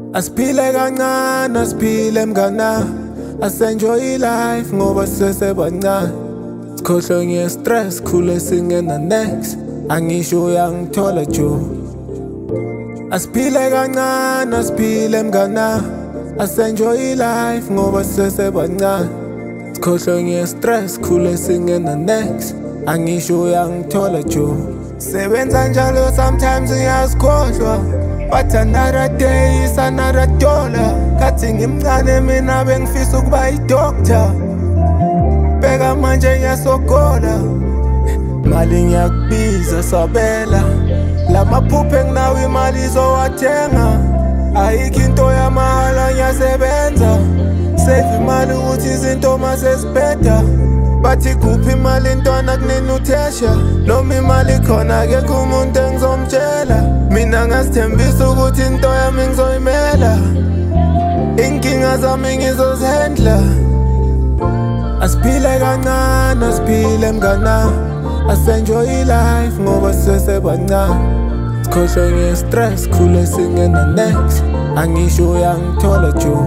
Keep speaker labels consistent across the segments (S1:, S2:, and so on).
S1: Asiphile kancane, asiphile mngana, asenjoy life ngoba sisesebancane. Sikhohlwe nge-stress, khule singena next, angisho uyangithola Joe. Asiphile kancane, asiphile mngana, asenjoy life ngoba sisesebancane. Sikhohlwe nge-stress, khule singena next, angisho uyangithola Joe. Sebenza njalo sometimes ngiyasikhohlwa, but another day is another dollar. Kathi ngimncane mina bengifisa ukuba i-doctor, bheka manje ngiyasogola. Mali ngiyakubiza sabela, lamaphupho enginawo imali izowathenga. Ayikho into yamahhala ngiyasebenza, save imali ukuthi izinto mase zibheda. Bathi kuphi imali ntwana kunini uthesha, noma imali khona akekho umuntu engizomtshela. Mina ngasithembisa ukuthi into yami ngizoyimela, inkinga zami ngizozendla. Asiphile kancane, asiphile mngana, asenjoy life ngoba sisesebancane. Sikhohlwe nge-stress, khule singena next, angisho uyangithola Joe.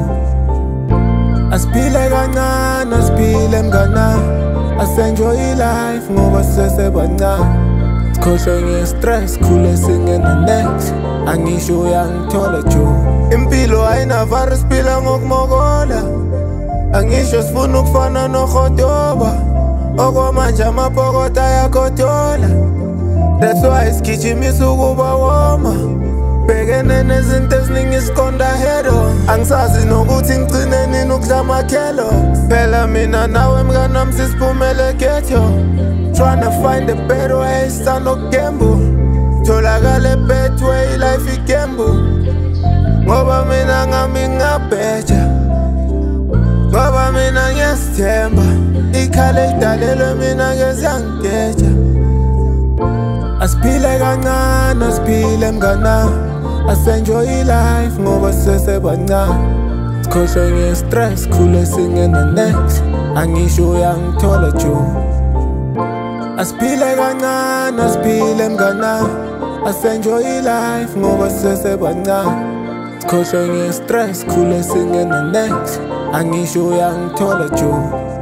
S1: Asiphile kancane, asiphile mngana, asenjoy life ngoba sisesebancane. Sikhohlwe nge-stress, khule singena next, angisho uyangithola Joe. Impilo ayinavari, siphila ngokumokola, angisho sifuna ukufana noRhodoba. Okwamanje amapokota ayakhotola, that's why sigijimisa ukuba woma. Bhekene nezinto eziningi siqonda head on, angisazi nokuthi ngigcine nini ukudlamakhelo. Phela mina nawe mnganami sisiphumele ghetto, tryna find a better way, sanokugamble. Tholakale betway, life igamble, ngoba mina ngami ngingabheja, ngoba mina ngiyasithemba. Ikhale lidalelwe mina ngezangigeja. Asiphile kancane, asiphile mngana, asenjoy life ngoba sisesebancane. Sikhohlwe nge-stress, khule singena next, angisho uyangithola Joe. Asiphile kancane, asiphile mngana, asenjoy life ngoba sisesebancane. Sikhohlwe nge-stress, khule singena next, angisho uyangithola Joe.